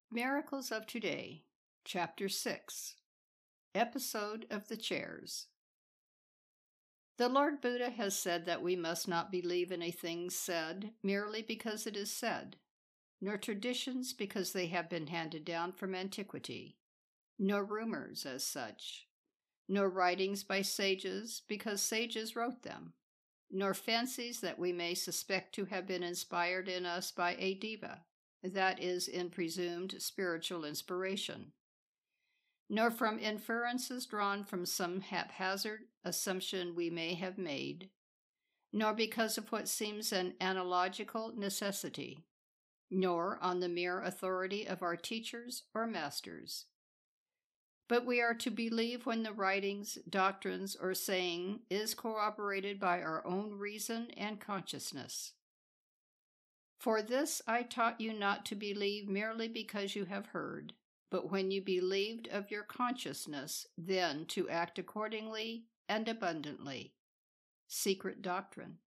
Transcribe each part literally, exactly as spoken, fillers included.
Miracles of Today, Chapter six, Episode of the Chairs. The Lord Buddha has said that we must not believe in a thing said merely because it is said, nor traditions because they have been handed down from antiquity, nor rumors as such, nor writings by sages because sages wrote them, nor fancies that we may suspect to have been inspired in us by a deva, that is, in presumed spiritual inspiration, nor from inferences drawn from some haphazard assumption we may have made, nor because of what seems an analogical necessity, nor on the mere authority of our teachers or masters. But we are to believe when the writings, doctrines, or saying is corroborated by our own reason and consciousness. For this I taught you not to believe merely because you have heard, but when you believed of your consciousness, then to act accordingly and abundantly. Secret doctrine.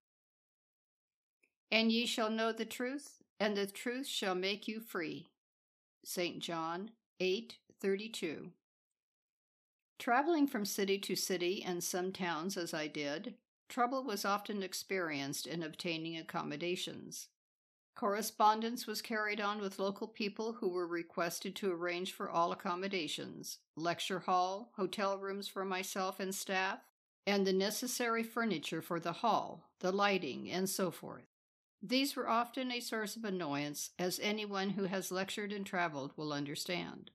And ye shall know the truth, and the truth shall make you free. Saint John eight thirty-two. Traveling from city to city and some towns as I did, trouble was often experienced in obtaining accommodations. Correspondence was carried on with local people who were requested to arrange for all accommodations, lecture hall, hotel rooms for myself and staff, and the necessary furniture for the hall, the lighting, and so forth. These were often a source of annoyance, as anyone who has lectured and traveled will understand.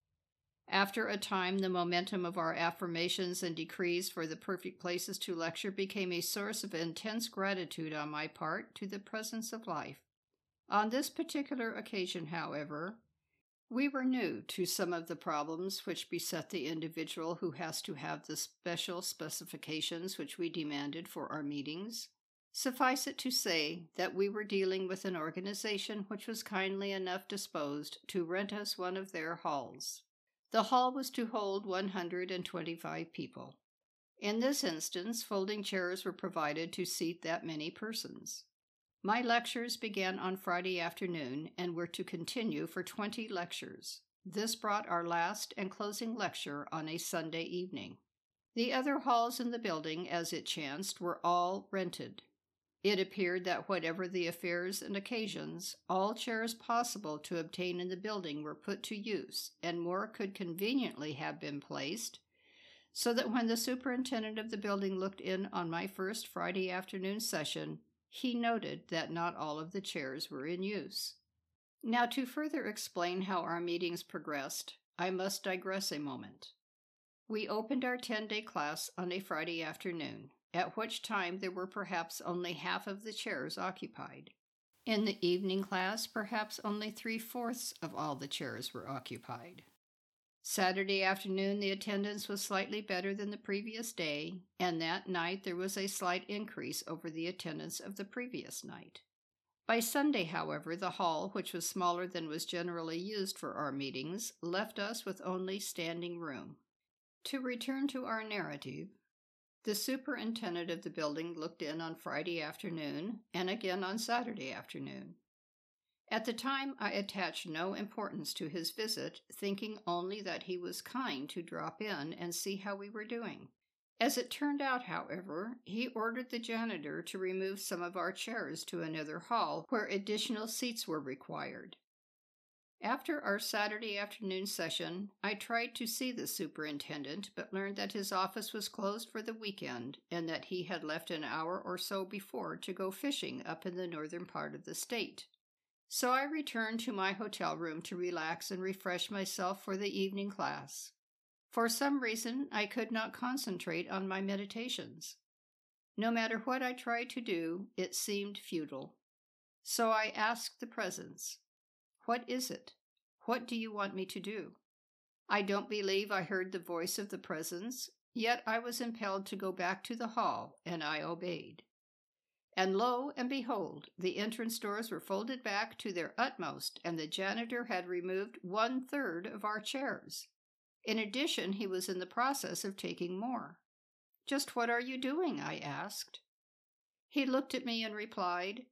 After a time, the momentum of our affirmations and decrees for the perfect places to lecture became a source of intense gratitude on my part to the presence of life. On this particular occasion, however, we were new to some of the problems which beset the individual who has to have the special specifications which we demanded for our meetings. Suffice it to say that we were dealing with an organization which was kindly enough disposed to rent us one of their halls. The hall was to hold one hundred twenty-five people. In this instance, folding chairs were provided to seat that many persons. My lectures began on Friday afternoon and were to continue for twenty lectures. This brought our last and closing lecture on a Sunday evening. The other halls in the building, as it chanced, were all rented. It appeared that whatever the affairs and occasions, all chairs possible to obtain in the building were put to use, and more could conveniently have been placed, so that when the superintendent of the building looked in on my first Friday afternoon session, he noted that not all of the chairs were in use. Now, to further explain how our meetings progressed, I must digress a moment. We opened our ten-day class on a Friday afternoon, at which time there were perhaps only half of the chairs occupied. In the evening class, perhaps only three-fourths of all the chairs were occupied. Saturday afternoon, the attendance was slightly better than the previous day, and that night there was a slight increase over the attendance of the previous night. By Sunday, however, the hall, which was smaller than was generally used for our meetings, left us with only standing room. To return to our narrative, the superintendent of the building looked in on Friday afternoon and again on Saturday afternoon. At the time, I attached no importance to his visit, thinking only that he was kind to drop in and see how we were doing. As it turned out, however, he ordered the janitor to remove some of our chairs to another hall where additional seats were required. After our Saturday afternoon session, I tried to see the superintendent, but learned that his office was closed for the weekend and that he had left an hour or so before to go fishing up in the northern part of the state. So I returned to my hotel room to relax and refresh myself for the evening class. For some reason, I could not concentrate on my meditations. No matter what I tried to do, it seemed futile. So I asked the presence, "What is it? What do you want me to do?" I don't believe I heard the voice of the presence, yet I was impelled to go back to the hall, and I obeyed. And lo and behold, the entrance doors were folded back to their utmost, and the janitor had removed one-third of our chairs. In addition, he was in the process of taking more. "Just what are you doing?" I asked. He looked at me and replied,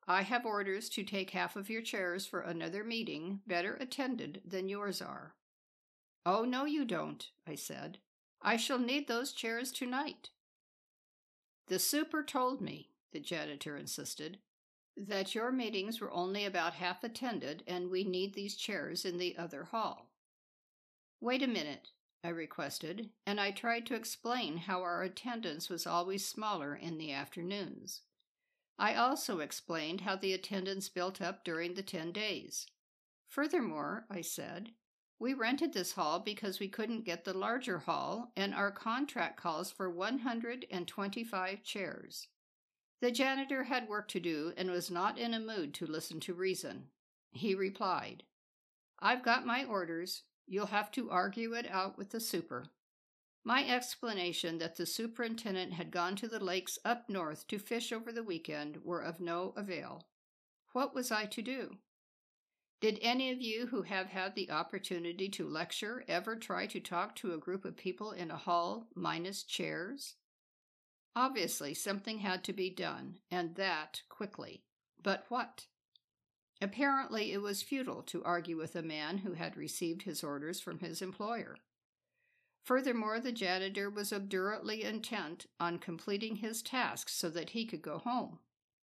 I have orders to take half of your chairs for another meeting better attended than yours are." "Oh, no, you don't," I said. "I shall need those chairs tonight." "The super told me," the janitor insisted, "that your meetings were only about half attended and we need these chairs in the other hall." "Wait a minute," I requested, and I tried to explain how our attendance was always smaller in the afternoons. I also explained how the attendance built up during the ten days. "Furthermore," I said, "we rented this hall because we couldn't get the larger hall, and our contract calls for one hundred twenty-five chairs." The janitor had work to do and was not in a mood to listen to reason. He replied, "I've got my orders. You'll have to argue it out with the super." My explanation that the superintendent had gone to the lakes up north to fish over the weekend were of no avail. What was I to do? Did any of you who have had the opportunity to lecture ever try to talk to a group of people in a hall minus chairs? Obviously, something had to be done, and that quickly. But what? Apparently, it was futile to argue with a man who had received his orders from his employer. Furthermore, the janitor was obdurately intent on completing his task so that he could go home.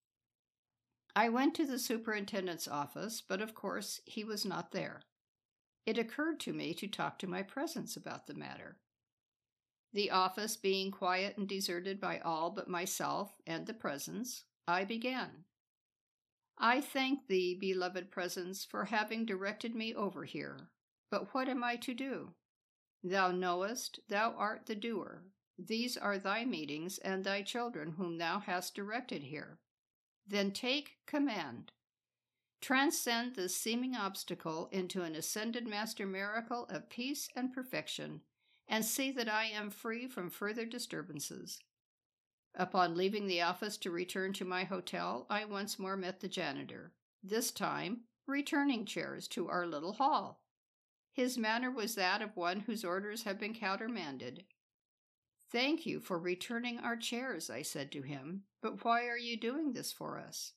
I went to the superintendent's office, but of course he was not there. It occurred to me to talk to my presence about the matter. The office being quiet and deserted by all but myself and the presence, I began. "I thank thee, beloved presence, for having directed me over here. But what am I to do? Thou knowest, thou art the doer. These are thy meetings and thy children whom thou hast directed here. Then take command. Transcend this seeming obstacle into an ascended master miracle of peace and perfection, and see that I am free from further disturbances." Upon leaving the office to return to my hotel, I once more met the janitor, this time returning chairs to our little hall. His manner was that of one whose orders have been countermanded. "Thank you for returning our chairs," I said to him, "but why are you doing this for us?"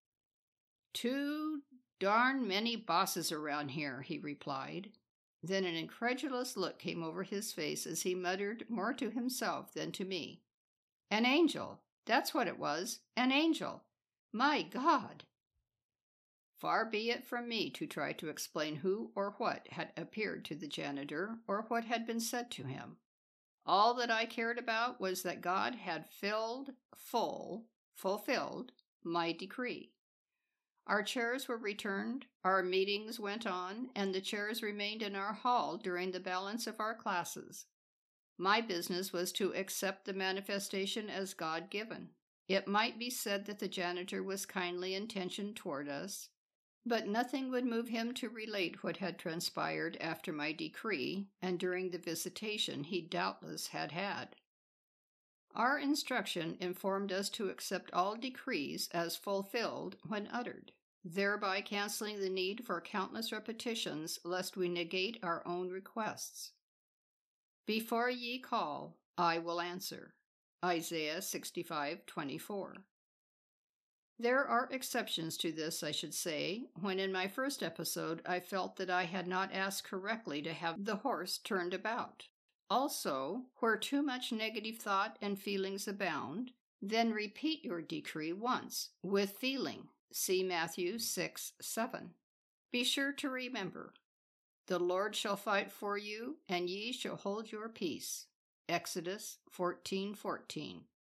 "Too darn many bosses around here," he replied. Then an incredulous look came over his face as he muttered more to himself than to me. "An angel! That's what it was! An angel! My God!" Far be it from me to try to explain who or what had appeared to the janitor or what had been said to him. All that I cared about was that God had filled, full, fulfilled my decree. Our chairs were returned, our meetings went on, and the chairs remained in our hall during the balance of our classes. My business was to accept the manifestation as God-given. It might be said that the janitor was kindly intentioned toward us, but nothing would move him to relate what had transpired after my decree and during the visitation he doubtless had had. Our instruction informed us to accept all decrees as fulfilled when uttered, thereby canceling the need for countless repetitions lest we negate our own requests. "Before ye call, I will answer." Isaiah sixty-five twenty-four. There are exceptions to this, I should say, when in my first episode I felt that I had not asked correctly to have the horse turned about. Also, where too much negative thought and feelings abound, then repeat your decree once, with feeling. See Matthew six seven. Be sure to remember, "The Lord shall fight for you, and ye shall hold your peace." Exodus fourteen fourteen.